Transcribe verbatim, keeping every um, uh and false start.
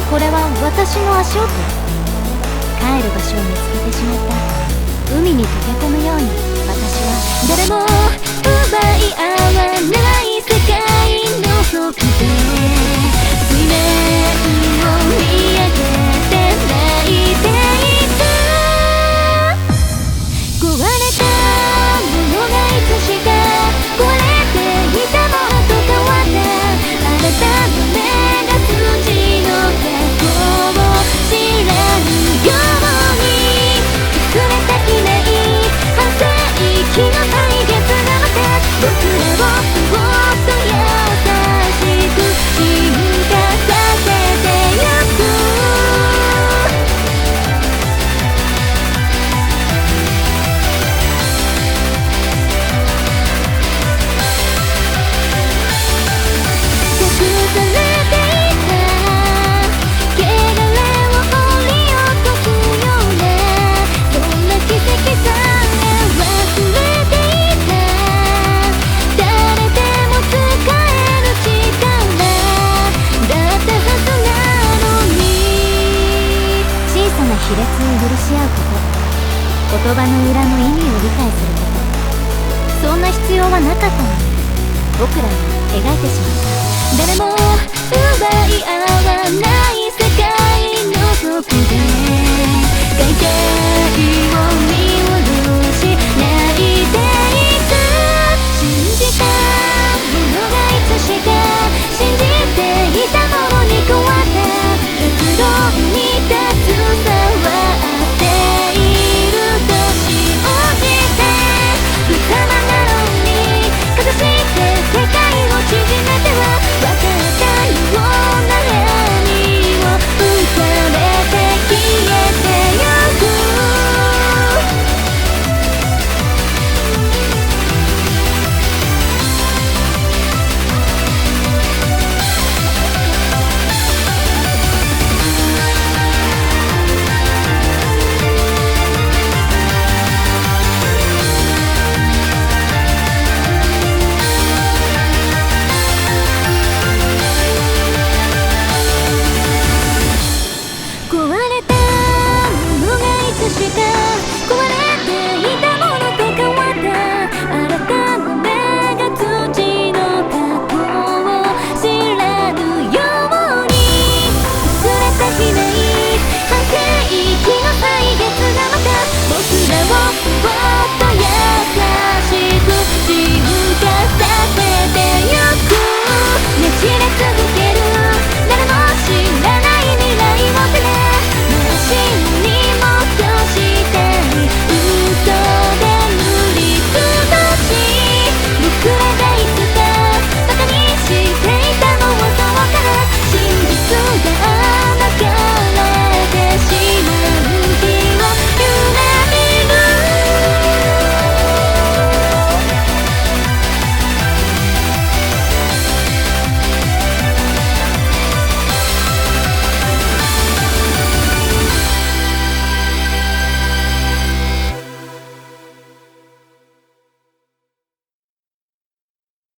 これは私の足音。帰る場所を見つけてしまった。海に溶け込むように私は誰も奪い合わない世界の奥で水面を見上げて泣いていた。壊れたものがいつしか壊れていたものと変わった。あなたの目が筋の過去を知らぬように隠れたきない半世紀の歳月がまた僕らをそっと優しく進化させてゆく。隠されていた汚れを掘り起こすようなそんな奇跡さえ忘れていた。誰でも使える力だったはずなのに。小さな卑劣を許し合うこと、言葉の裏の意味を理解すること、そんな必要はなかったのに僕らは描いてしまった。誰も奪い合わない世界の底で解体を